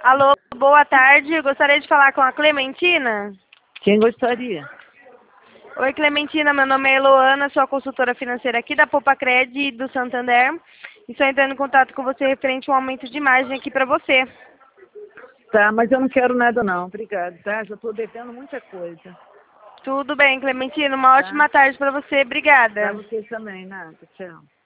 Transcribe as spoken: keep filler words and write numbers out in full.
Alô, boa tarde. Eu gostaria de falar com a Clementina. Quem gostaria? Oi, Clementina. Meu nome é Eloana, sou a consultora financeira aqui da Popacred do Santander. Estou entrando em contato com você referente a um aumento de margem aqui para você. Tá, mas eu não quero nada não, obrigado, tá? Já estou devendo muita coisa. Tudo bem, Clementina. Uma ótima Tá? tarde para você. Obrigada. Para vocês também, nada, tchau.